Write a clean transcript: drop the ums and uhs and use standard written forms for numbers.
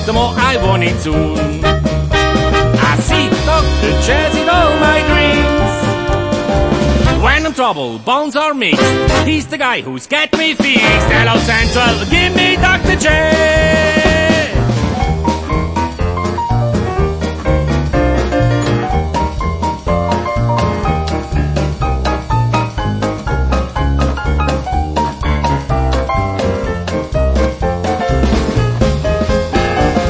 the more I want it soon. I see Dr. Chairs in all my dreams. When I'm trouble, bones are mixed, he's the guy who's get me fixed. Hello Central, give me Dr. Chairs.